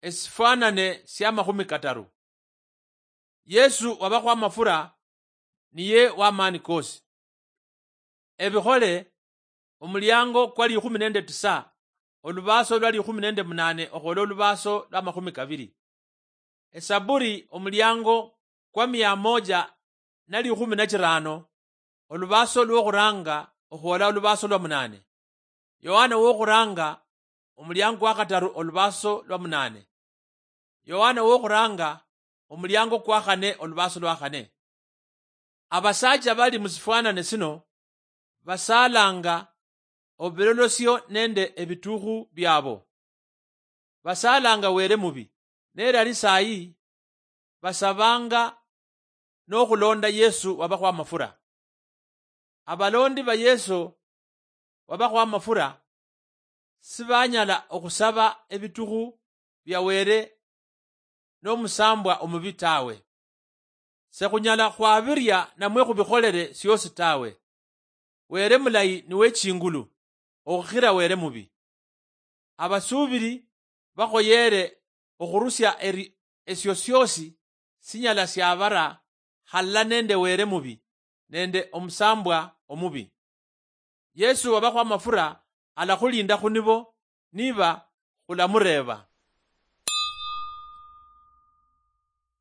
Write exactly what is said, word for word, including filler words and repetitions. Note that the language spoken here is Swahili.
esifanane sya mahumi kataru. Yesu wabakho amafura niye wamani kosi. Ebikhole omulyango kwali ikumi nende tisa, olubaso lwali ikumi nende munane okhola olubaso lwa mahumi kabiri. Esaburi omulyango kwa mia moja nali ikumi na chirano, olubaso lwokhuranga okhola olubaso lwa munane. Yohana wokhuranga omulyango wa kataru olubaso lwa munane. Yohana wokhuranga omulyango kwa khane olubaso lwa khane. Abasacha bali musifanane sino basalanga obelolosyo nende ebitukhu byabo. Basalanga were mubi, nerali sayi basabanga nokhulonda Yesu wabakho amafura. Abalondi ba Yesu wabakho amafura sibanyala okhusaba ebitukhu bya were n'omusambwa omubi tawe. Sekhunyala khwabirya namwe khubikholere syosi tawe. Were mulayi niwe chingulu okhukhira were mubi. Abasubili bakhoyere okhurusya eri esyo syosi sinyala syabara khalla nende were mubi nende omusambwa omubi. Yesu wabakho amafura alakhulinda khunibo niba khulamureba.